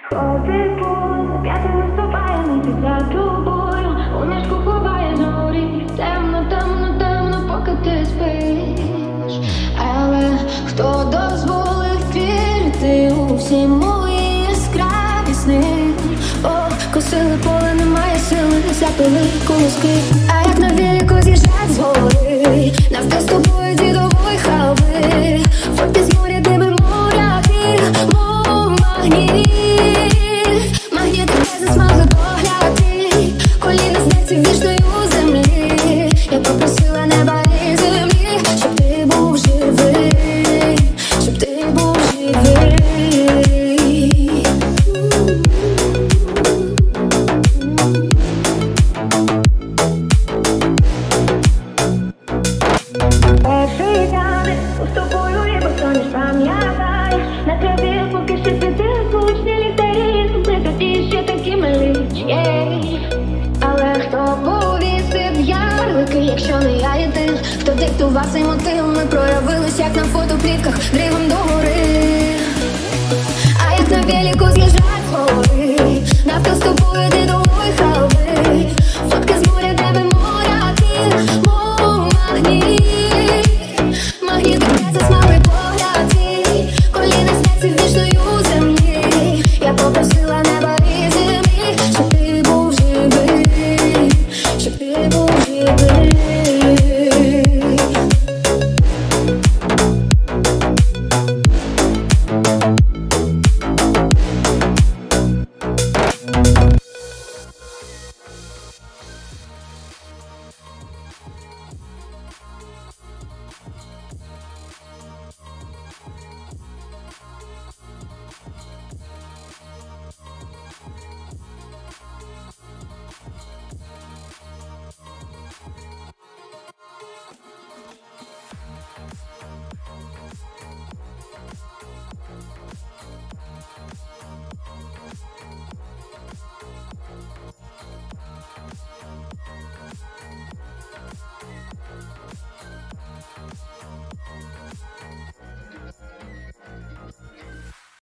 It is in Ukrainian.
П'ятий виступає, не під тобою. У мішку ховає зорі. Темно, темно, темно, поки ти спиш. Але хто дозволив вірити у всі мої яскраві сни? Покосили поле, немає сили, запили колоски. А як на велику з'їжджать з гори, навте з тобою дідової халви. Фотки з моря, диби мурахи, мов магніт. Магніт не засмагли погляди, коліна знеться вічною у землі. Я попросила неба і землі, щоб ти був живий, щоб ти був живий. Перший танець з тобою, ніби сонеш пам'ятаєш. На траві поки ще світили гучні ліхтарі. Ми тоді ще такі милі. Але хто повісив ярлики, якщо не я єдин? Хто диктував цей мотив? Ми проявились, як на фотоплівках, дригом догори. А як на велику з'їжджать з гори, навколо з тобою